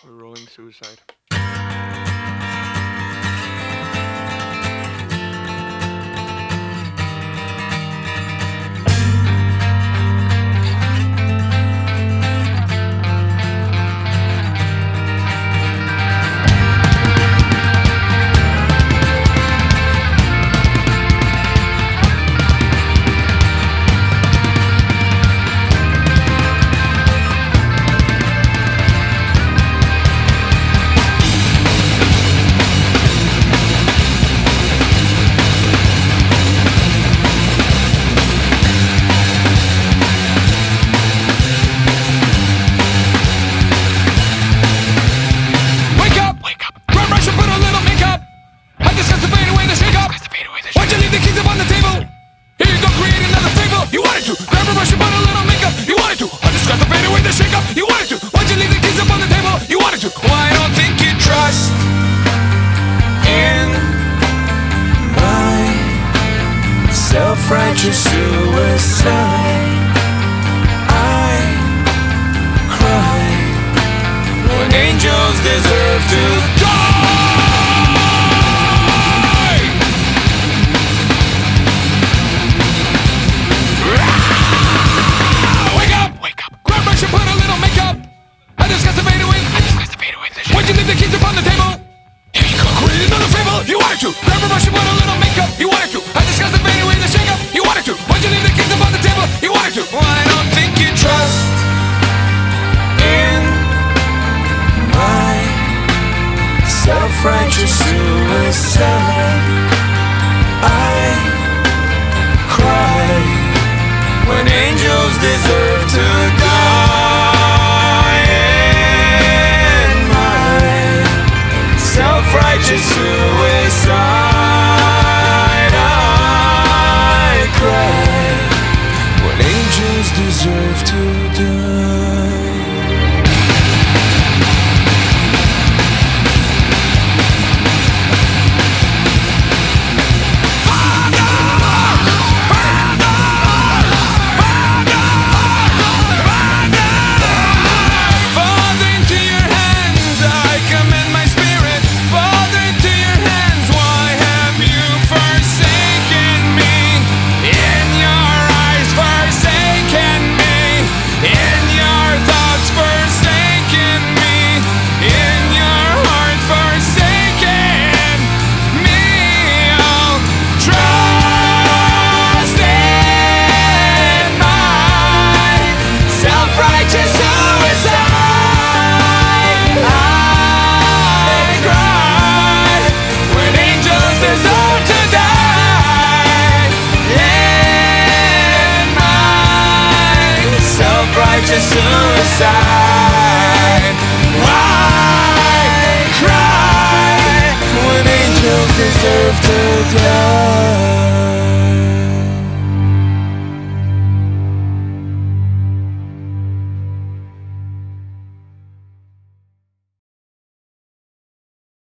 We're rolling suicide. Self-righteous suicide. I cry when angels deserve to die. Wake up! Wake up! Grab brush and put a little makeup. I discuss the fade away. Why'd you leave the keys upon the table? Here you go. Create another fable. You wanted to. Grab a brush and put a little makeup. You wanted to. I discuss the fade away. You wanted to. Why'd you leave the keys upon the table? You wanted to. Well, I don't think you trust in my self-righteous suicide. I cry when angels deserve to die. In my self-righteous suicide. Deserve to die. Father, into your hands I commend my spirit. Father, into your hands, why have you forsaken me? In your eyes forsaken me. In your thoughts forsaken me. In your heart forsaken me. I'll trust in my self-righteous suicide. I cry when angels deserve to die. In my self-righteous suicide. I cry when angels deserve to die.